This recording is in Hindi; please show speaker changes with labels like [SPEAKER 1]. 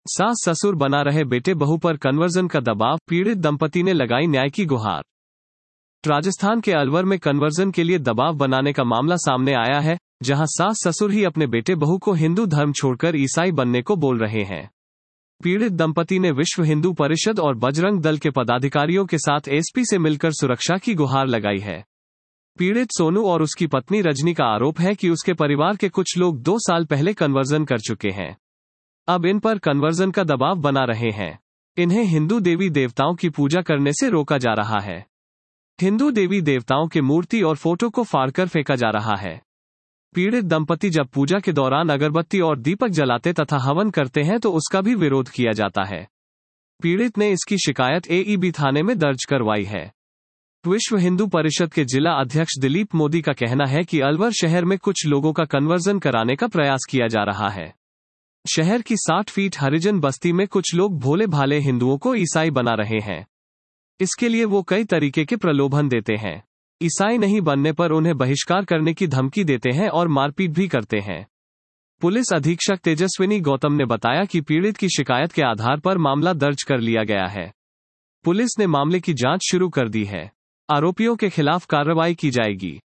[SPEAKER 1] सास ससुर बना रहे बेटे बहू पर कन्वर्जन का दबाव, पीड़ित दंपति ने लगाई न्याय की गुहार। राजस्थान के अलवर में कन्वर्जन के लिए दबाव बनाने का मामला सामने आया है, जहां सास ससुर ही अपने बेटे बहू को हिंदू धर्म छोड़कर ईसाई बनने को बोल रहे हैं। पीड़ित दंपति ने विश्व हिंदू परिषद और बजरंग दल के पदाधिकारियों के साथ एसपी से मिलकर सुरक्षा की गुहार लगाई है। पीड़ित सोनू और उसकी पत्नी रजनी का आरोप है कि उसके परिवार के कुछ लोग 2 साल पहले कन्वर्जन कर चुके हैं। अब इन पर कन्वर्जन का दबाव बना रहे हैं। इन्हें हिंदू देवी देवताओं की पूजा करने से रोका जा रहा है। हिंदू देवी देवताओं के मूर्ति और फोटो को फाड़कर फेंका जा रहा है। पीड़ित दंपति जब पूजा के दौरान अगरबत्ती और दीपक जलाते तथा हवन करते हैं तो उसका भी विरोध किया जाता है। पीड़ित ने इसकी शिकायत एईबी थाने में दर्ज करवाई है। विश्व हिंदू परिषद के जिला अध्यक्ष दिलीप मोदी का कहना है कि अलवर शहर में कुछ लोगों का कन्वर्जन कराने का प्रयास किया जा रहा है। शहर की 60 फीट हरिजन बस्ती में कुछ लोग भोले भाले हिंदुओं को ईसाई बना रहे हैं। इसके लिए वो कई तरीके के प्रलोभन देते हैं। ईसाई नहीं बनने पर उन्हें बहिष्कार करने की धमकी देते हैं और मारपीट भी करते हैं। पुलिस अधीक्षक तेजस्विनी गौतम ने बताया कि पीड़ित की शिकायत के आधार पर मामला दर्ज कर लिया गया है। पुलिस ने मामले की जांच शुरू कर दी है। आरोपियों के खिलाफ कार्रवाई की जाएगी।